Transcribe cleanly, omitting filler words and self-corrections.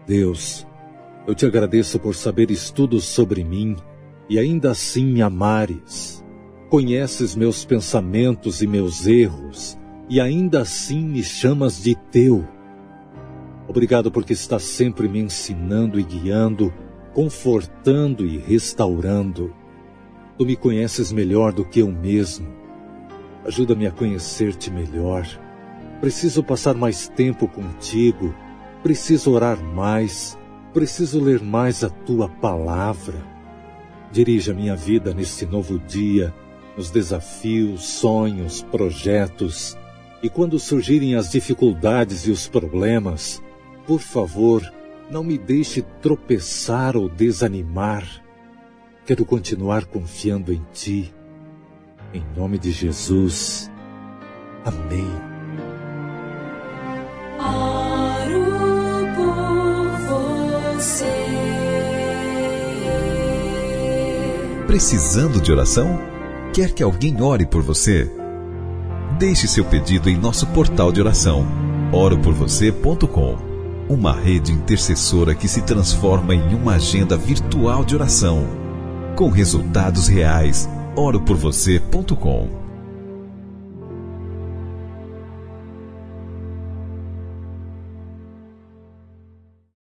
Deus, eu te agradeço por saberes tudo sobre mim e ainda assim me amares. Conheces meus pensamentos e meus erros e ainda assim me chamas de teu. Obrigado porque estás sempre me ensinando e guiando, confortando e restaurando. Tu me conheces melhor do que eu mesmo. Ajuda-me a conhecer-te melhor. Preciso passar mais tempo contigo. Preciso orar mais. Preciso ler mais a tua palavra. Dirija minha vida neste novo dia, nos desafios, sonhos, projetos. E quando surgirem as dificuldades e os problemas, por favor, não me deixe tropeçar ou desanimar. Quero continuar confiando em Ti. Em nome de Jesus. Amém. Oro por você. Precisando de oração? Quer que alguém ore por você? Deixe seu pedido em nosso portal de oração, oroporvocê.com. Uma rede intercessora que se transforma em uma agenda virtual de oração, com resultados reais. oroporvocê.com.